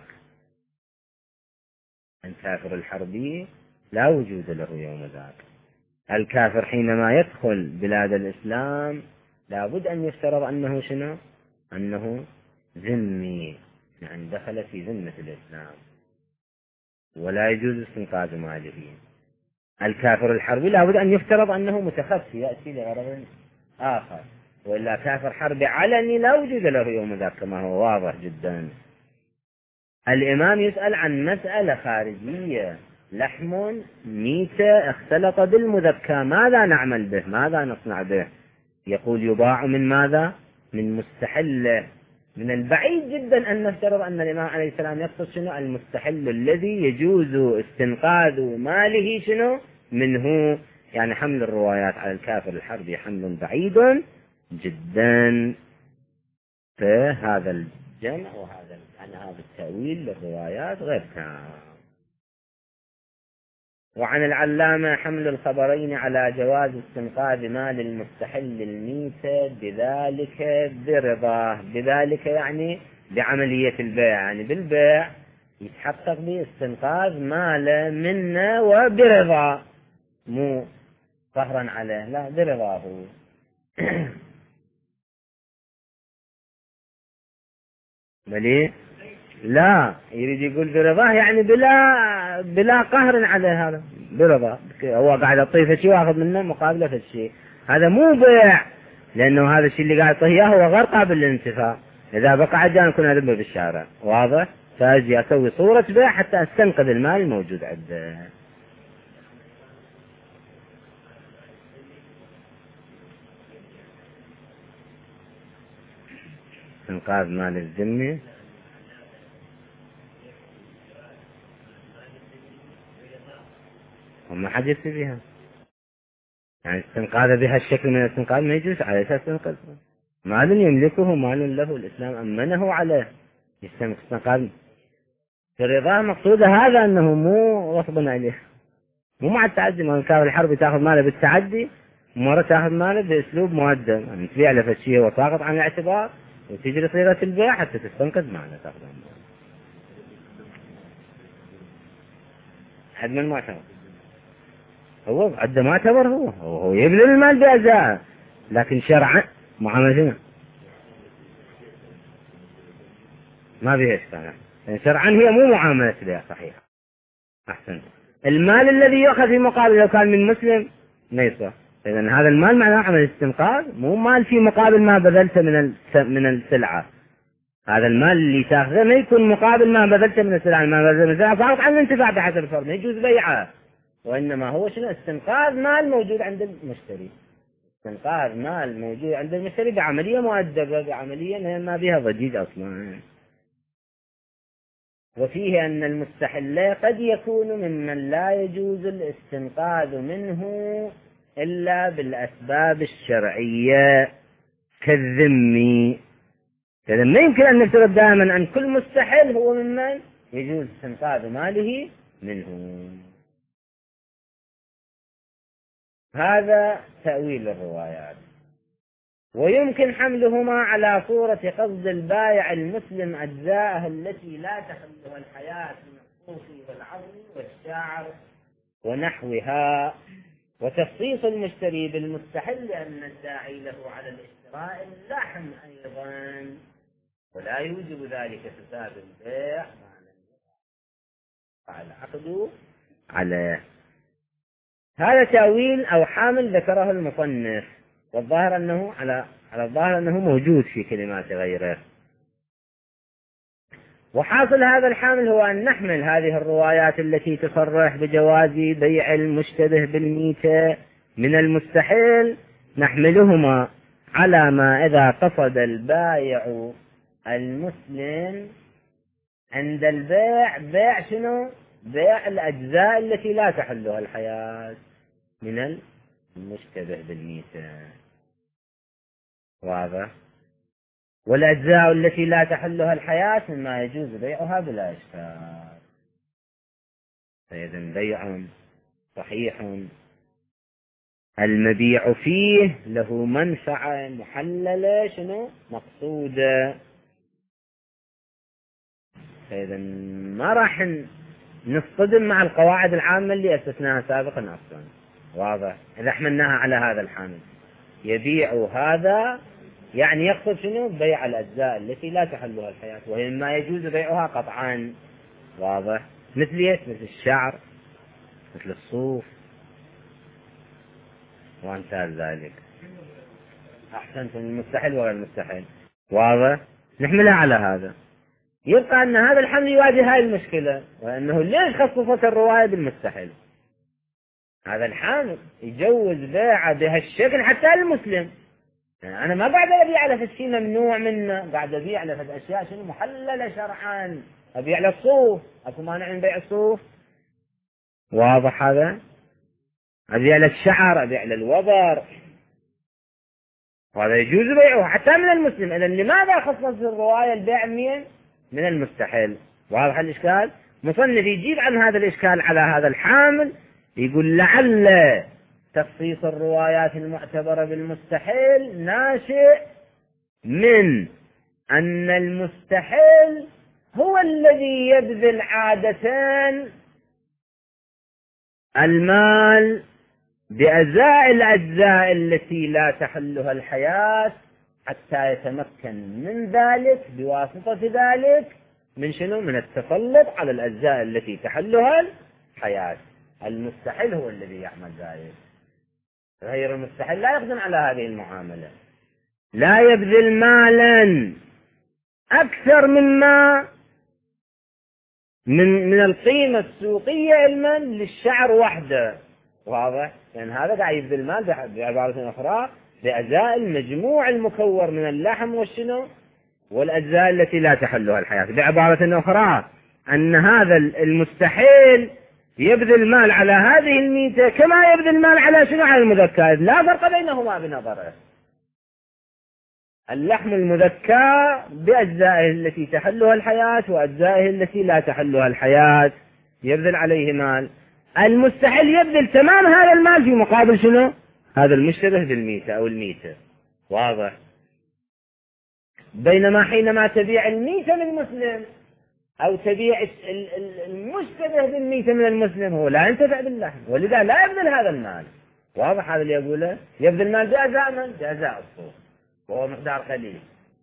الكافر الحربي لا وجود له يوم ذاك. الكافر حينما يدخل بلاد الإسلام لابد أن يفترض أنه شنو؟ أنه ذمي، يعني دخل في ذمة الإسلام ولا يجوز استنقاذ ماله. الكافر الحربي لابد أن يفترض أنه متخفي يأتي لغرض آخر، وإلا كافر حربي علني لا وجود له يوم ذاك كما هو واضح جدا. الإمام يسأل عن مسألة خارجية، لحم ميتة اختلط بالمذكى، ماذا نعمل به؟ ماذا نصنع به؟ يقول يباع من ماذا؟ من مستحله. من البعيد جدا أن نفترض أن الإمام عليه السلام يقصد شنو؟ المستحل الذي يجوز استنقاذ ماله شنو؟ منه. يعني حمل الروايات على الكافر الحربي حمل بعيد جدا. فهذا الجمع وهذا يعني هذا التأويل للروايات غير تام. وعن العلامة حمل الخبرين على جواز استنقاذ مال المستحل الميتة بذلك برضاه. بذلك يعني بعملية البيع، يعني بالبيع يتحقق باستنقاذ ماله منه وبرضاه، مو قهرا عليه، لا برضاه. بلي لا يريد يقول برضاه يعني بلا بلا قهر عليه، هذا برضاه، هو قاعد يعطيه شيء واخذ منه مقابله شيء، هذا مو بيع، لانه هذا الشيء اللي قاعد يعطيه اياه هو غير قابل للانتفاع. اذا بقى عجان كنا ذنبه بالشارع، واضح، فاجي اسوي صوره بيع حتى استنقذ المال الموجود عنده. استنقاذ مال الذمي وما حد يفتي بها، يعني استنقاذ بها الشكل من الاستنقاذ ما يجوز على اساس استنقاذ مال يملكه، مال له الاسلام امنه عليه، استنقاذ برضاه. مقصود هذا انه مو غصبا عليه، مو مع التعدي. ما كان الحرب تاخذ ماله بالتعدي، مرة تاخذ ماله باسلوب مؤدب، يعني تبيع له فشيه وساقط عن الاعتبار وتجري صيغة البيع حتى تستنقذ ماله تاخذ ماله. حد من معتبر هو عد ما اعتبر، هو هو يبذل المال بأجزاء، لكن شرعا معاملة ما بها إشكال. يعني شرعا هي مو معاملة بيع صحيحة. أحسن. المال الذي يؤخذ في مقابل لو كان من مسلم ما يصح. إذن هذا المال معناه عمل استنقاذ، مو مال في مقابل ما بذلته من من السلعة. هذا المال اللي تاخذه ما يكون مقابل ما بذلته من السلعة، ما بذلته من السلعة فقط عن الانتفاع بحسب الفرض، ما يجوز بيعه، وإنما هو شنو؟ استنقاذ مال موجود عند المشتري. استنقاذ مال موجود عند المشتري بعملية مؤدبة، بعملية ما بها ضجيج أصلا. وفيه أن المستحل قد يكون ممن لا يجوز الاستنقاذ منه إلا بالأسباب الشرعية كالذمي. إذا ما يمكن أن نفترض دائما أن كل مستحل هو ممن يجوز استنقاذ ماله منه. هذا تأويل الروايات. ويمكن حملهما على صورة قصد البائع المسلم أجزاءه التي لا تخلها الحياة من الصوف والعظم والشعر ونحوها، وتخصيص المشتري بالمستحل لأن الداعي له على الاشتراء اللحم أيضا، ولا يوجب ذلك فساد البيع ما لم يقع العقد عليه. هذا تأويل أو حامل ذكره المصنف. والظاهر أنه على على الظاهر أنه موجود في كلمات غيره. وحاصل هذا الحامل هو أن نحمل هذه الروايات التي تصرح بجواز بيع المشتبه بالميتة من المستحيل، نحملهما على ما إذا قصد البائع المسلم عند البيع بيع شنو؟ بيع الأجزاء التي لا تحلها الحياة من المشتبه بالميتة. واضح؟ والأجزاء التي لا تحلها الحياة مما يجوز بيعها بلا إشكال. فإذا بيع صحيح المبيع فيه له منفعة محللة شنو؟ مقصودة. فإذا ما راح نصطدم مع القواعد العامة اللي أسسناها سابقا أصلا. واضح؟ إذا حملناها على هذا الحامل يبيع هذا يعني يقصد شنو؟ بيع الأجزاء التي لا تحلها الحياة، وهي ما يجوز بيعها قطعا. واضح؟ مثل ايش؟ مثل الشعر، مثل الصوف وأمثال ذلك. أحسنت، من المستحيل وغير المستحيل. واضح؟ نحملها على هذا. يبقى أن هذا الحمل يواجه هاي المشكلة، وأنه ليش خصصت الرواية بالمستحيل؟ هذا الحامل يجوز بيعه بهالشكل حتى المسلم. يعني أنا ما قاعد أبيع على شيء ممنوع منه، قاعد أبيع على أشياء شنو محللة شرعا. أبيع على الصوف، أكو مانع من بيع الصوف. واضح هذا؟ أبيع على الشعر، أبيع على الوبر، وهذا يجوز بيعه حتى من المسلم. إذا لماذا خصص الرواية البيع مين؟ من المستحيل. واضح الإشكال؟ مصنف يجيب عن هذا الإشكال على هذا الحامل، يقول لعل تخصيص الروايات المعتبرة بالمستحيل ناشئ من أن المستحيل هو الذي يبذل عادة المال بأزاء الأجزاء التي لا تحلها الحياة حتى يتمكن من ذلك بواسطة ذلك من شنو؟ من التسلط على الأجزاء التي تحلها الحياة. المستحيل هو الذي يعمل ذلك، غير المستحيل لا يقدم على هذه المعاملة، لا يبذل مالا أكثر مما من من القيمة السوقية علما للشعر وحده. واضح؟ لأن يعني هذا قاعد يبذل مال بعبارة أخرى بأجزاء المجموع المكور من اللحم والشنو والأجزاء التي لا تحلها الحياة. بعبارة أخرى أن هذا المستحيل يبذل مال على هذه الميتة كما يبذل مال على شنو؟ على المذكى، لا فرق بينهما بنظره. اللحم المذكى بأجزائه التي تحلها الحياة وأجزائه التي لا تحلها الحياة يبذل عليه مال. المستحيل يبذل تمام هذا المال في مقابل شنو؟ هذا المشتبه بالميتة أو الميتة. واضح؟ بينما حينما تبيع الميتة من المسلم أو تبيع المشتبه بالميتة من المسلم هو لا ينتفع باللحم، ولذا لا يبذل هذا المال. واضح هذا اللي يقوله؟ يبذل المال بأجزاء من؟ بأجزاء الصوف، وهو مقدار قليل.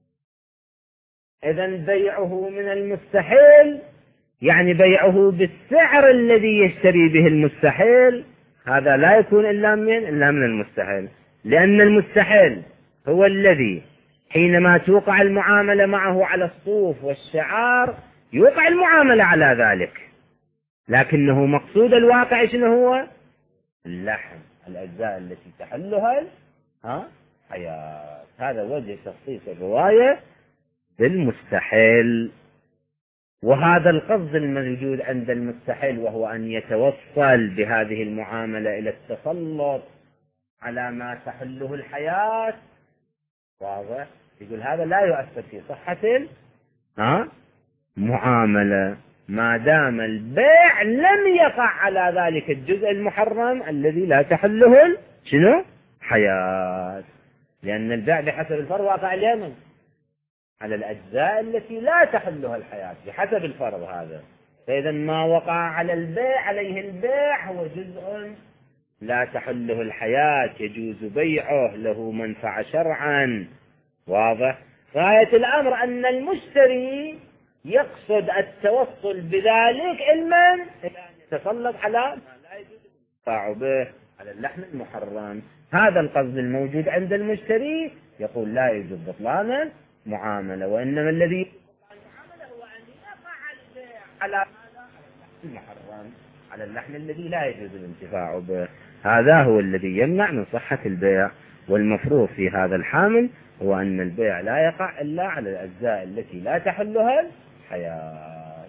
إذن بيعه من المستحيل يعني بيعه بالسعر الذي يشتري به المستحيل، هذا لا يكون إلا من إلا من المستحيل، لأن المستحيل هو الذي حينما توقع المعاملة معه على الصوف والشعار يوقع المعاملة على ذلك، لكنه مقصود الواقع شنو هو؟ اللحم، الأجزاء التي تحلها ها حياة. هذا وجه تخصيص الرواية بالمستحيل. وهذا القصد الموجود عند المستحيل، وهو أن يتوصل بهذه المعاملة إلى التسلط على ما تحله الحياة. واضح؟ يقول هذا لا يؤثر في صحة ها معاملة ما دام البيع لم يقع على ذلك الجزء المحرم الذي لا تحله شنو؟ حياة. لأن البيع بحسب الفرض واقع اليمن على الأجزاء التي لا تحلها الحياة بحسب الفرض هذا. فإذا ما وقع على البيع عليه البيع هو جزء لا تحله الحياة يجوز بيعه، له منفعة شرعا. واضح؟ غاية الأمر أن المشتري يقصد التوصل بذلك علما إلى أن يتسلط على ما لا يجوز الانتفاع به على اللحم المحرم. هذا القصد الموجود عند المشتري يقول لا يوجد بطلان معاملة، وإنما الذي المعاملة هو أن يقع البيع على المحرم، على اللحم الذي لا يجوز الانتفاع به. هذا هو الذي يمنع من صحة البيع. والمفروض في هذا الحامل هو أن البيع لا يقع إلا على الأجزاء التي لا تحلها الحياة.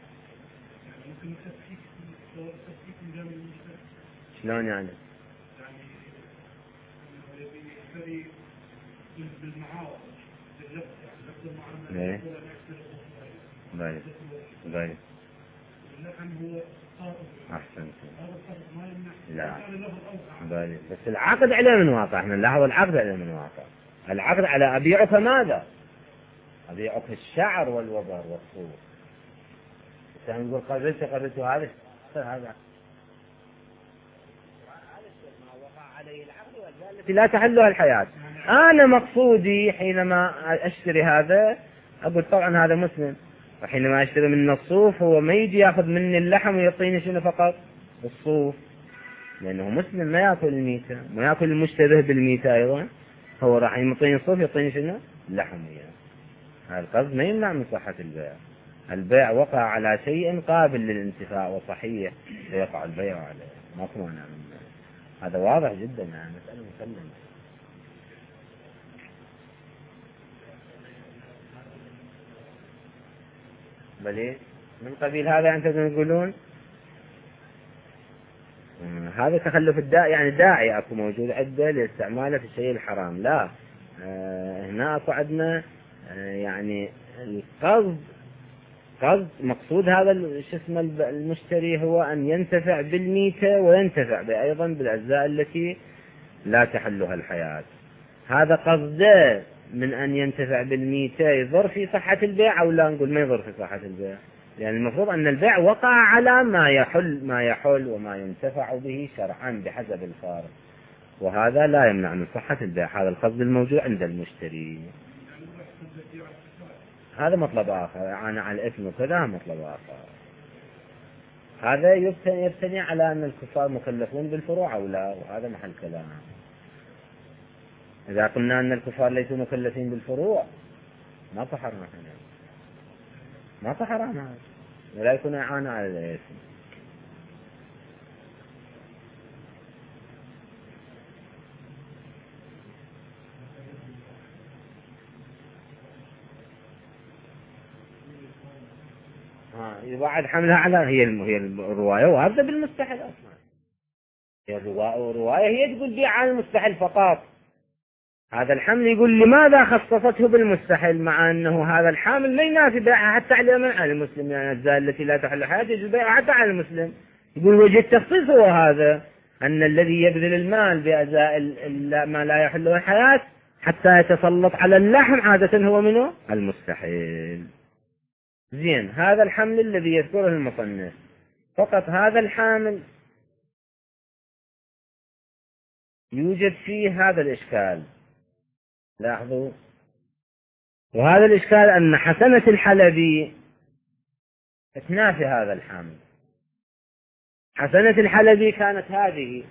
شلون يعني؟ ايه باين باين احسن. لا باين، بس العقد عليه من واقع. احنا نلاحظ العقد عليه من واقع. العقد على ابيعك ماذا؟ ابيعك الشعر والوبر والصوف. بس نقول قبلت قبلت هذا هذا عليه العقد والأجزاء التي لا تحلها الحياة. أنا مقصودي حينما أشتري هذا أقول طبعا هذا مسلم، وحينما أشتري من الصوف هو ما يجي يأخذ مني اللحم ويعطيني شنو فقط الصوف، لأنه مسلم ما يأكل الميتة، ما يأكل المشتبه بالميتة أيضا، هو راح يعطيني الصوف يعطيني شنو اللحم وياه. هذا القصد ما يمنع من صحة البيع. البيع وقع على شيء قابل للانتفاع وصحيح فيقع البيع عليه، ماكو مانع منه. هذا واضح جدا، يعني مسألة مسلمة. بل من قبيل هذا أنتم تقولون هذا تخلف الداعي، يعني داعي أكو موجود عدة لاستعماله في الشيء الحرام. لا، آه هنا أكو عندنا آه يعني القصد، قصد مقصود هذا شو اسمه المشتري هو أن ينتفع بالميتة وينتفع أيضا بالأجزاء التي لا تحلها الحياة. هذا قصده من أن ينتفع بالميتة يضر في صحة البيع أو لا؟ نقول ما يضر في صحة البيع، لأن المفروض أن البيع وقع على ما يحل ما يحل وما ينتفع به شرعا بحسب الفارق، وهذا لا يمنع من صحة البيع. هذا القصد الموجود عند المشتري. هذا مطلب آخر، أنا على الإثم وكذا مطلب آخر. هذا يبتني, يبتني على أن الكفار مكلفون بالفروع أو لا، وهذا محل كلام. إذا قلنا أن الكفار ليسوا مكلفين بالفروع ما حرام هنا، ما حرام هذا، ولا يكون إعانة على الإثم. ها يبعد حملها على هي هي الرواية، وهذا بالمستحيل أصلا. هي الرواية هي تقول بيع عن المستحيل فقط. هذا الحمل يقول لماذا خصصته بالمستحيل، مع أنه هذا الحامل ما ينافي بيعها حتى على من على المسلم، يعني الأجزاء التي لا تحل حياته يجوز بيعها حتى على المسلم. يقول وجه التخصيص هو هذا، أن الذي يبذل المال بأجزاء ما لا يحله الحياة حتى يتسلط على اللحم عادة هو منه المستحيل. زين، هذا الحمل الذي يذكره المصنف فقط هذا الحامل يوجد فيه هذا الإشكال، لاحظوا. وهذا الإشكال أن حسنة الحلبي تنافي هذا الحامل. حسنة الحلبي كانت هذه،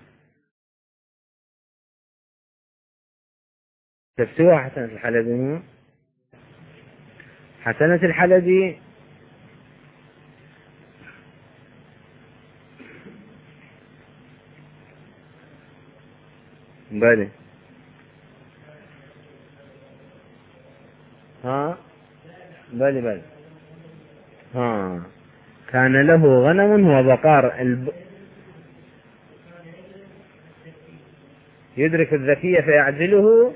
شفتوها حسنة الحلبي؟ حسنة الحلبي بلي ها بلي بلي ها كان له غنم وبقار الب... يدرك الذكي فيعزله.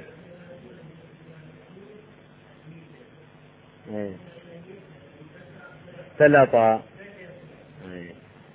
ايه. سلطة. ايه.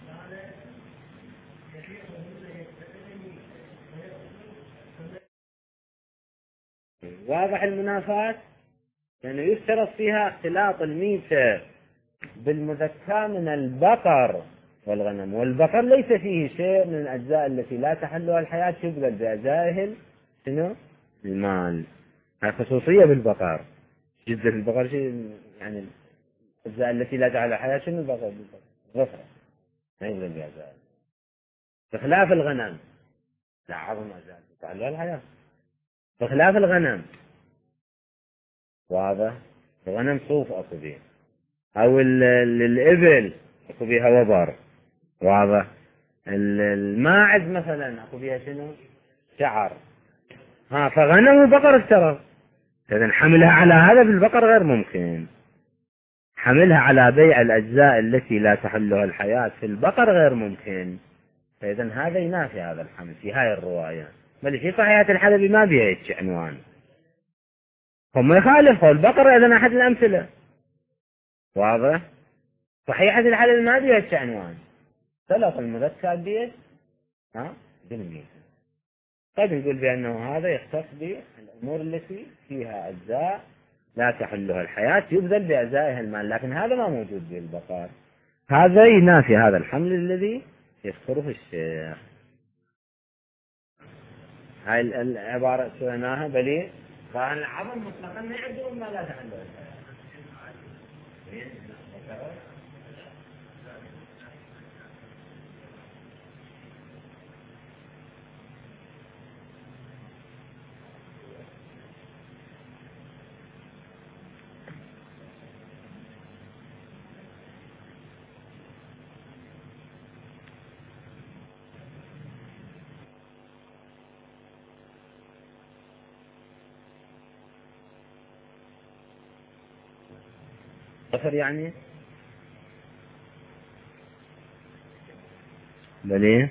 واضح المنافاة، لأنه يعني يشترط فيها اختلاط الميتة بالمذكى من البقر والغنم، والبقر ليس فيه شيء من الأجزاء التي لا تحلها الحياة تبذل بأجزائه شنو المال. هذه خصوصية بالبقر، جزء البقر شيء يعني الأجزاء التي لا تحلها الحياة شنو البقر؟ غفرة ما يبذل بأجزائه، بخلاف الغنم. لا عظم أزال تحله الحياة، بخلاف الغنم. واضح؟ الغنم صوف أكو بيه، أو الإبل أكو بيها وبر. واضح؟ الماعز مثلا أكو بيها شنو؟ شعر. ها فغنم وبقر افترض، إذن حملها على هذا بالبقر غير ممكن، حملها على بيع الأجزاء التي لا تحلها الحياة في البقر غير ممكن. فإذن هذا ينافي هذا الحمل في هاي الرواية. بل في صحيحة الحلبي ما بيها يتش عنوان، هم يخالفوا البقر. إذن أحد الأمثلة. واضح؟ صحيحة الحلبي ما بيها يتش عنوان، سلط المذكر بيت ها بالمية. قد نقول بأنه هذا يختص بالأمور التي فيها أجزاء لا تحلها الحياة يبذل بأجزائها المال، لكن هذا ما موجود بالبقر. هذا ينافي هذا الحمل الذي يذكره الشيخ. هاي العبارة سويناها بلي فأن العظم مطلقا ما يعدون ما لا تحلها الحياة. صفر يعني بلي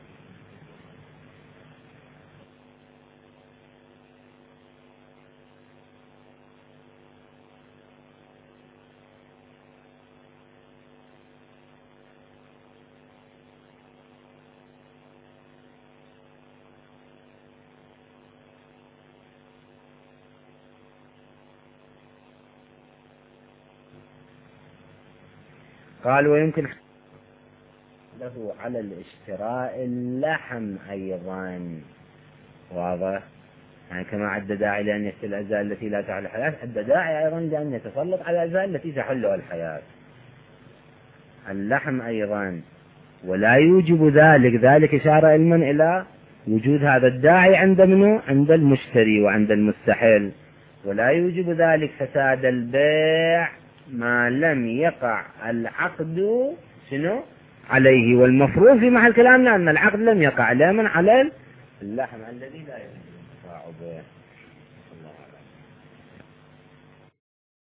قال ويمكن له على الاشتراء اللحم أيضا. واضح؟ يعني كما عد داعي لأن يشتري الأجزاء التي لا تحل الحياة، عد داعي أيضا لأن يتسلط على الأجزاء التي تحلها الحياة. اللحم أيضا، ولا يوجب ذلك، ذلك إشارة علما إلى وجود هذا الداعي عند منه؟ عند المشتري وعند المستحل. ولا يوجب ذلك فساد البيع ما لم يقع العقد شنو عليه. والمفروض في محل كلامنا أن العقد لم يقع لمن على اللحم الذي لا يجوز الانتفاع به. الله